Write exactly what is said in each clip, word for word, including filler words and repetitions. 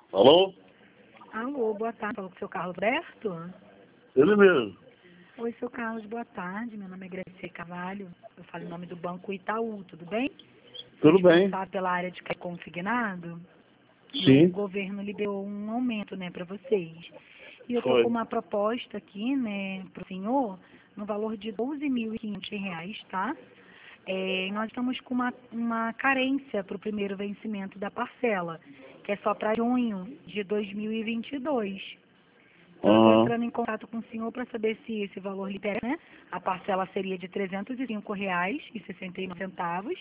Alô? Alô, boa tarde. Falou com o seu Carlos Alberto? Ele mesmo. Oi, seu Carlos, boa tarde. Meu nome é Gracie Carvalho. Eu falo em nome do Banco Itaú, tudo bem? Tudo bem. Responsável pela área de crédito consignado. E Sim. o governo liberou um aumento, né, para vocês. E eu tô Foi. com uma proposta aqui, né, para o senhor, no valor de doze mil e quinhentos reais, tá? É, nós estamos com uma, uma carência para o primeiro vencimento da parcela, que é só para junho de dois mil e vinte e dois. Então, eu estou Aham. entrando em contato com o senhor para saber se esse valor libera, né? A parcela seria de trezentos e cinco reais e sessenta e nove centavos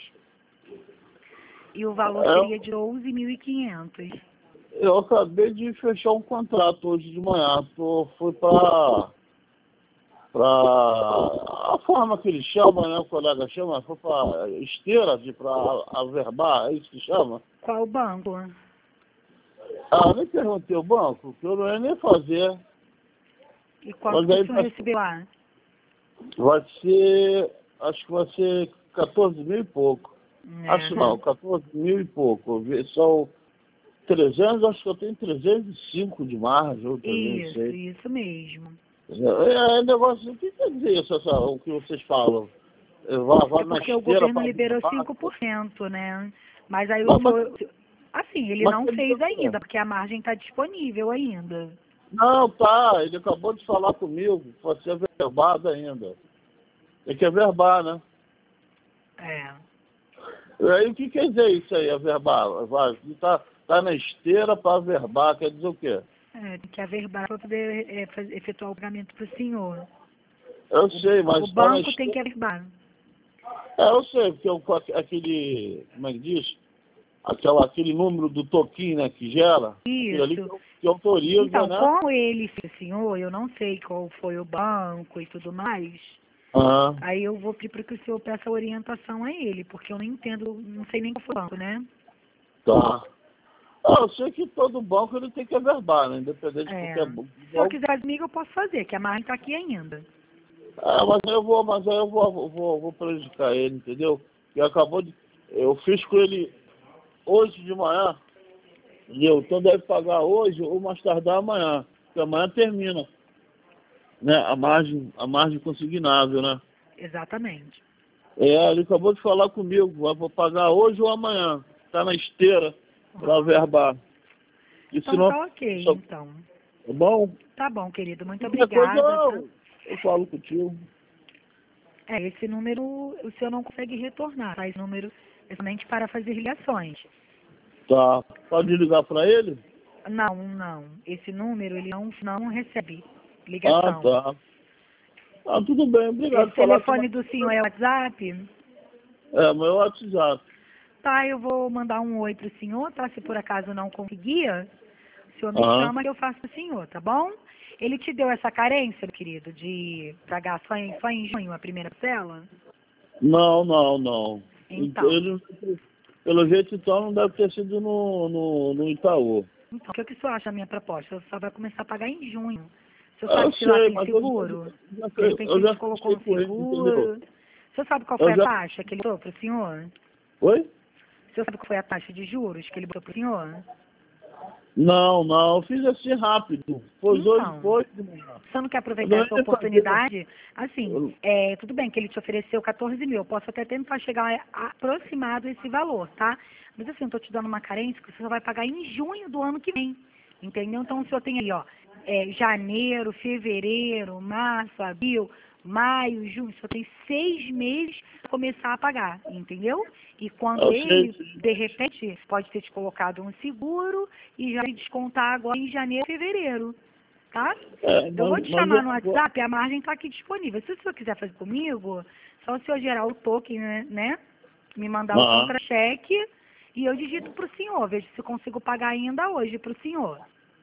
e o valor seria Eu, de doze mil e quinhentos. eu acabei de fechar um contrato hoje de manhã. Tô, fui para para a forma que eles chamam, né? O colega chama, foi para esteira, de para averbar, é isso que chama? Qual banco? Ah, nem perguntei o banco, que eu não ia nem fazer. E quanto Mas que o aí senhor vai, recebeu lá? vai ser, acho que vai ser quatorze mil e pouco. Acho não, É. quatorze mil e pouco. Eu vi- São trezentos, acho que eu tenho trezentos e cinco de margem, ou trezentos e Isso, seis. isso mesmo. É, é negócio, o que quer dizer isso, essa, o que vocês falam? É, Vai, vai É na porque o esteira governo para liberou averbar? cinco por cento, né? Mas aí o Mas, mas, senhor... Assim, ele mas não quer dizer fez o quê? ainda, porque a margem está disponível ainda. Não, tá, ele acabou de falar comigo, pode ser averbado ainda. Tem que averbar, né? É. E aí o que quer dizer isso aí, averbar? Vai, tá, tá na esteira para averbar, quer dizer o quê? É, tem que averbar para poder é, faz- efetuar o pagamento para o senhor. Eu sei, O mas tá na banco tem esteira. que averbar. É, eu sei, porque eu, aquele, como é que diz? Aquela, aquele número do toquinho, né, que gera, aquilo ali que, Isso. eu- que autoriza, Então, né? como ele fez o senhor, eu não sei qual foi o banco e tudo mais, Aham, aí eu vou pedir para que o senhor peça orientação a ele, porque eu não entendo, não sei nem qual foi o banco, né? tá. Ah, eu sei que todo banco ele tem que averbar, né? Independente de É. qualquer Se o senhor banco. quiser fazer comigo, eu posso fazer, que a margem está aqui ainda. Ah, mas aí eu vou, mas aí eu vou, eu vou, vou prejudicar ele, entendeu? E acabou de. Eu fiz com ele hoje de manhã, entendeu? Então deve pagar hoje ou mais tardar amanhã. Porque amanhã termina, né? A margem, a margem consignável, né? Exatamente. É, ele acabou de falar comigo, vai vou pagar hoje ou amanhã. Tá na esteira para Ah. averbar. E se Então não, tá ok, só, então. tá bom? Tá bom, querido. Muito Qualquer coisa obrigada, tá? eu, eu falo contigo. É, esse número o senhor não consegue retornar, tá? Esse número é somente para fazer ligações. Tá. Pode ligar para ele? Não, não. Esse número ele não, não recebe Ah, ligação. tá. Ah, tudo bem, obrigado Esse por falar com telefone do senhor é o WhatsApp? É, meu WhatsApp. Tá, eu vou mandar um oi pro senhor, tá? Se por acaso não conseguir, o senhor me Aham. chama que eu faço pro senhor, tá bom? Ele te deu essa carência, meu querido, de pagar só em, só em junho a primeira parcela? Não, não, não. Então, Então, ele, pelo jeito, então, não deve ter sido no, no, no Itaú. então, o que, que o senhor acha da minha proposta? Você só vai começar a pagar em junho. O senhor Ah, eu sabe se lá sei, tem mas eu já, seguro? já, De sei- repente eu ele já te colocou fechei um com ele, entendeu? seguro. O senhor sabe qual foi Eu a já... taxa que ele botou pro senhor? Oi? O senhor sabe qual foi a taxa de juros que ele botou pro senhor? Não, não, eu fiz assim rápido. Pois hoje Então, foi de manhã. você não quer Eu aproveitar não ia essa nem fazer. oportunidade? Assim, Eu- é, tudo bem que ele te ofereceu quatorze mil, eu posso até tentar chegar a- aproximado esse valor, tá? Mas assim, eu tô te dando uma carência que você só vai pagar em junho do ano que vem, entendeu? Então o senhor tem aí, ó, é, janeiro, fevereiro, março, abril, maio, junho, só tem seis meses para começar a pagar, entendeu? E quando Eu sei, ele, de repente, pode ter te colocado um seguro e já te descontar agora em janeiro, fevereiro. Tá? é, Eu vou mas, te mas chamar eu no não vou... WhatsApp, a margem está aqui disponível. Se o senhor quiser fazer comigo, só o senhor gerar o token, né? né? Me mandar o Aham. contra-cheque e eu digito para o senhor. Vejo se eu consigo pagar ainda hoje para o senhor.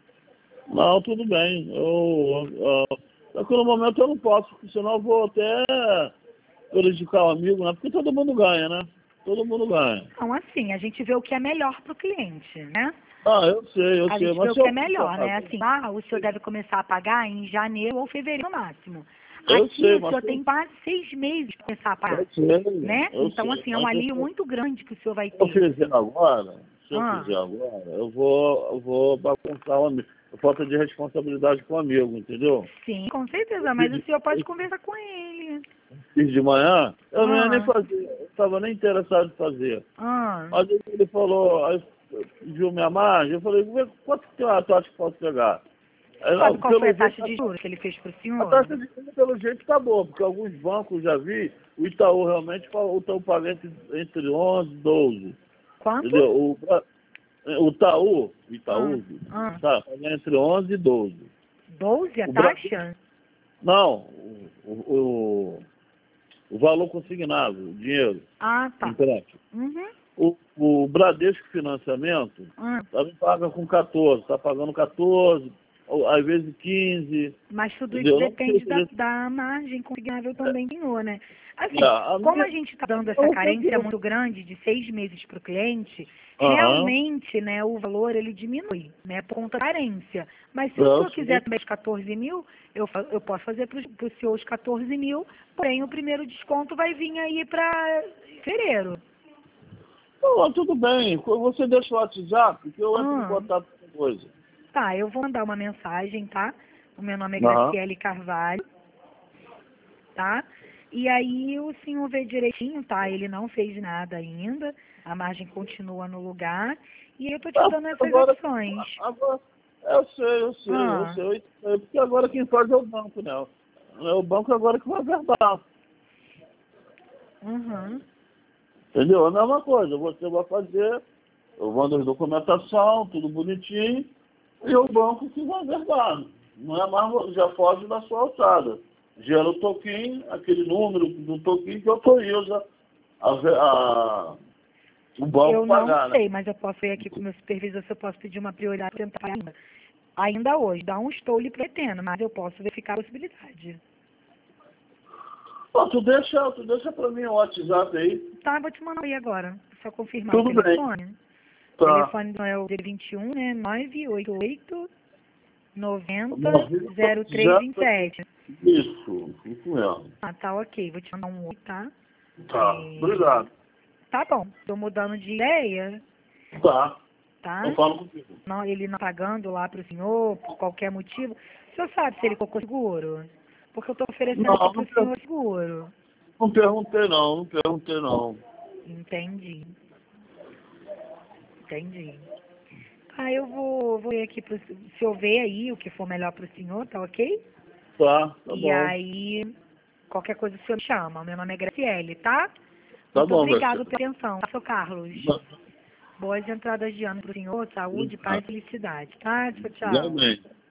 Não, tudo bem. Eu, eu, eu, naquele momento eu não posso, porque senão eu vou até prejudicar o amigo, né? Porque todo mundo ganha, né? Todo mundo ganha. Então, assim, a gente vê o que é melhor para o cliente, né? Ah, eu sei, eu A sei, gente vê mas o se que é eu melhor, né? precisar, Assim, ah, o senhor deve começar a pagar em janeiro ou fevereiro no máximo. eu Aqui sei, o mas senhor se eu, tem quase seis meses para começar a pagar, eu sei, né? eu Então, sei, assim, é um mas se alívio eu, muito grande que o senhor vai eu ter. fizer agora, se eu Ah. fizer agora, eu vou, eu vou bagunçar o amigo. Falta de responsabilidade com o amigo, entendeu? Sim, com certeza, mas o senhor pode conversar com ele. Fiz de manhã, eu não ia nem Ah. fazer, eu estava nem interessado em fazer. Ah. Mas aí ele falou, aí pediu minha margem, eu falei, "Vê quanto que a taxa que posso pegar?" Aí, Sabe não, qual foi a pelo taxa jeito, de juros que ele fez para o a senhor? taxa de juros, pelo jeito, está boa, porque alguns bancos já vi, o Itaú realmente estão pagando entre, entre onze e doze. Quanto? Entendeu? O, o Itaú, o Itaú, Ah. Ah. tá pagando entre onze e doze. doze a O taxa? Não, o, o, o valor consignado, o dinheiro, Ah, tá. empréstimo. Uhum. O, o Bradesco Financiamento Ah. também paga com quatorze, está pagando quatorze, ou, às vezes quinze. Mas tudo Entendeu? isso Não depende precisa- da, da margem consignável também, senhor, né? Assim, É, a como minha- a gente está dando essa eu carência tenho- muito grande de seis meses para o cliente, Aham. realmente, né, o valor ele diminui, né, por conta da carência. Mas se o Eu senhor sei. quiser também os quatorze mil, eu, fa- eu posso fazer para o senhor os quatorze mil, porém o primeiro desconto vai vir aí para fevereiro. Não, tudo bem, você deixa o WhatsApp, que eu entro em Ah. contato com coisa. Tá, eu vou mandar uma mensagem, tá? O meu nome é Aham. Graciele Carvalho, tá? E aí o senhor vê direitinho, tá? Ele não fez nada ainda, a margem continua no lugar, e eu tô te dando essas Agora, opções. agora, eu sei, eu sei, Ah. eu sei, eu sei, porque agora quem faz é o banco, né? É o banco agora que vai verbal, Uhum. entendeu? É a mesma coisa, você vai fazer, eu mando a documentação, tudo bonitinho, e o banco que vai verbal. Não é mais, já foge da sua alçada. Gera o toquinho, aquele número do toquinho que autoriza a, ve- a, o banco Eu não pagar, né? sei, mas eu posso ir aqui com o meu supervisor se eu posso pedir uma prioridade para tentar ainda. Ainda hoje, dá um estou lhe pretendo, mas eu posso verificar a possibilidade. Pô, tu deixa, tu deixa pra mim o WhatsApp aí. Tá, vou te mandar aí agora, só confirmar Tudo o bem. telefone. O Tá. telefone é o D vinte e um, né? nove oito oito, noventa, zero três vinte e sete. Isso, isso mesmo. Ah, tá ok. Vou te mandar um oi, tá? Tá, É, obrigado. Tá bom. Tô mudando de ideia, Tá, tá? eu falo contigo. Não, ele não pagando lá pro senhor, por qualquer motivo. O senhor sabe se ele colocou seguro? Porque eu tô oferecendo Não, aqui não, pro per- senhor seguro. não perguntei não, não perguntei não. Entendi. Entendi. Ah, eu vou, vou ver aqui pro, se eu ver aí o que for melhor pro senhor, tá ok? Tá, tá E bom. aí, qualquer coisa o senhor me chama. Meu nome é Graciele, tá? Tá Muito bom, obrigado Graciela. pela atenção, tá, seu Carlos? Boas entradas de ano pro senhor, saúde, paz e felicidade, tá? Tchau, tchau. Igualmente.